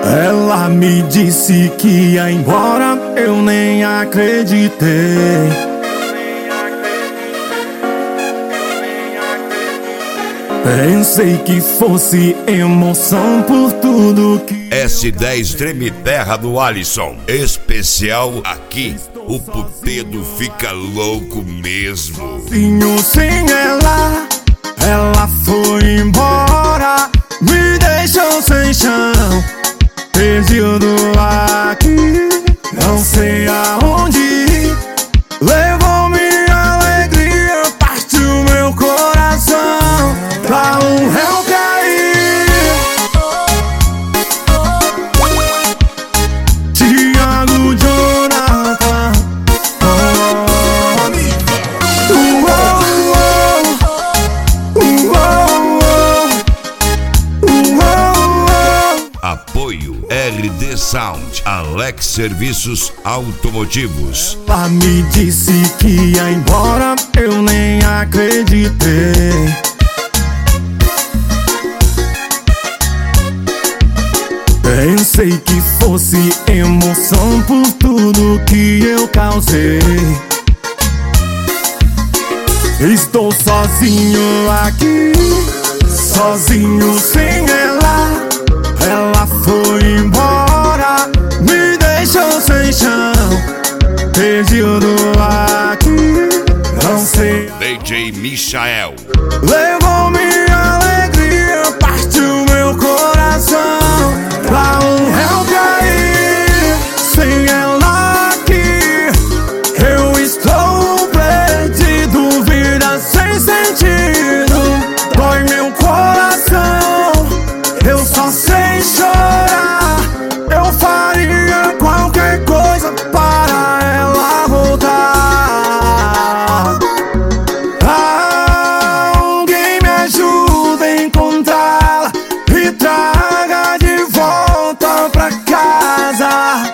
Ela me disse que ia embora, eu nem acreditei. Pensei que fosse emoção por tudo que... S10 Treme Terra do Alisson. Especial aqui, o putedo fica louco mesmo. Sem ela, ela foi embora, me deixou sem chão, perdido aqui, não sei aonde ir. Levou minha alegria, partiu meu coração pra um réu cair. Thiago Jonathan, Apoio RD Sound, Alex Serviços Automotivos. Ela me disse que ia embora, eu nem acreditei. Pensei que fosse emoção por tudo que eu causei. Estou sozinho aqui, sozinho sem ela. Ela foi embora, me deixou sem chão, perdido aqui, não sei. DJ Michael. Levou minha alegria, partiu meu coração pra um réu cair. Sem ela aqui, eu estou perdido, vida sem sentido, dói meu coração. Eu só sei chorar, eu faria qualquer coisa para ela voltar. Alguém me ajuda a encontrá-la e traga de volta pra casa.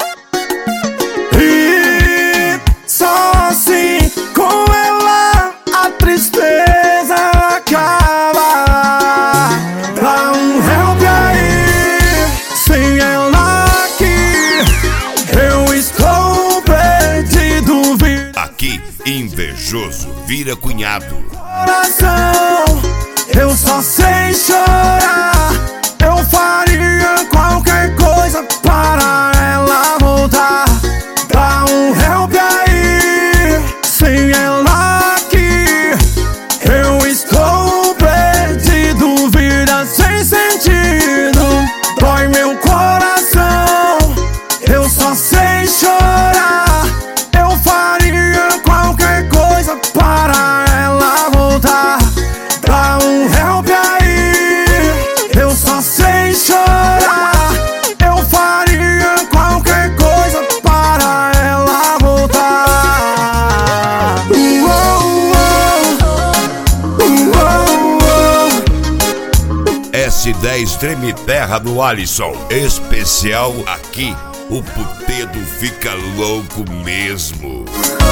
E só assim, com ela, a tristeza acaba. Pra um réu cair, sem ela aqui, eu estou perdido. Aqui, invejoso vira cunhado. Coração, eu só sei chorar, eu faria qualquer coisa para ela voltar. Pra um réu cair, sem ela aqui, eu estou perdido, vida sem sentido, dói meu coração. Eu só sei chorar, eu faria qualquer coisa para ela voltar. Pra um réu cair, eu só sei chorar, eu faria qualquer coisa para ela voltar. S10 Treme Terra do Alisson. Especial aqui, o putedo fica louco mesmo.